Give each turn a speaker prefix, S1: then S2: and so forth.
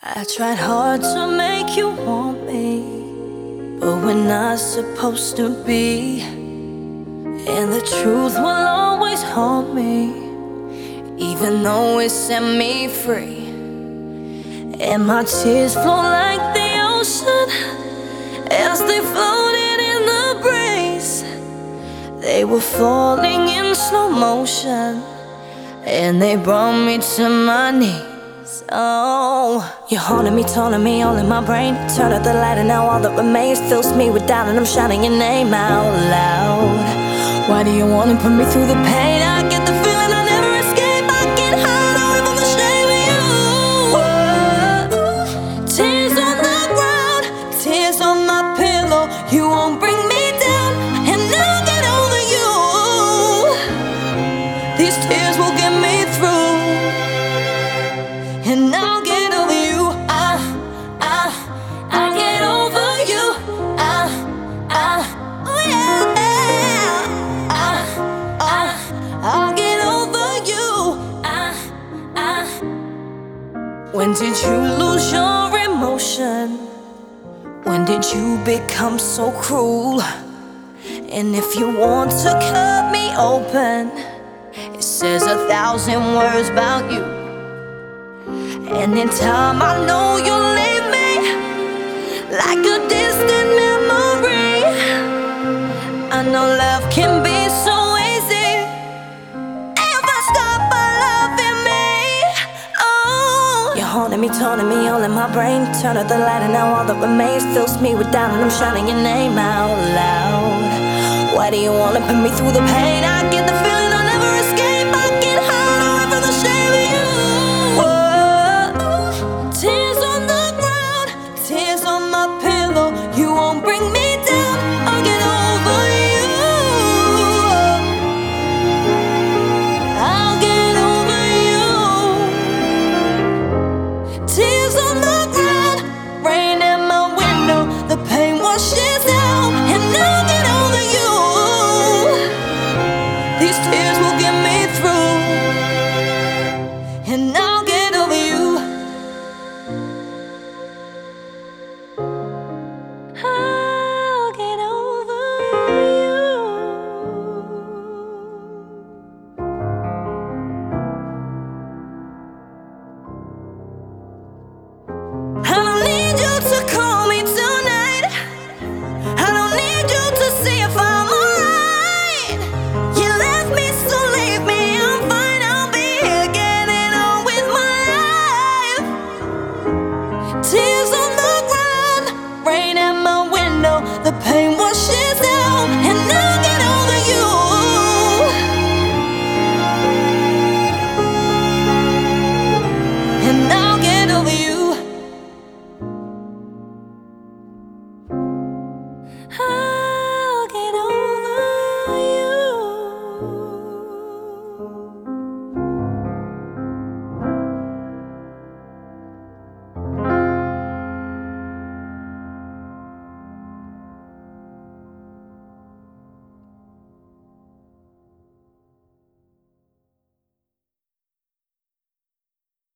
S1: I tried hard to make you want me, but we're not supposed to be. And the truth will always haunt me, even though it set me free. And my tears flow like the ocean as they floated in the breeze. They were falling in slow motion, and they brought me to my knees. Oh, you're haunting me, taunting me, all in my brain. Turn out the light and now all that remains fills me with doubt, and I'm shouting your name out loud. Why do you wanna put me through the pain? I get the feeling I never escape. I can't hide away from the shame of you. Tears on the ground, tears on my pillow. You won't bring me down, and I'll get over you. These tears will get me through, and I'll get over you. I get over you. Oh yeah. I'll get over you. When did you lose your emotion? When did you become so cruel? And if you want to cut me open, it says 1,000 words about you. And in time I know you'll leave me like a distant memory. I know love can be so easy if I stop by loving me. Oh, you're haunting me, taunting me, all in my brain. Turn out the light and now all that remains fills me with doubt, and I'm shouting your name out loud. Why do you wanna put me through the pain? I get the feeling I'll never escape. I can't hide away from the shame of you. Tears on the ground, tears on my pillow. You won't bring me down, I'll get over you. I'll get over you. Tears on the ground, rain in my window. The pain washes out, and I'll get over you. These tears will get me through, and I'll get over you. I'll get over you. I don't need you to call me tonight. I don't need you to see if I'm alright. You left me, so leave me. I'm fine, I'll be here getting on with my life. Tears on the ground, rain at my window. The pain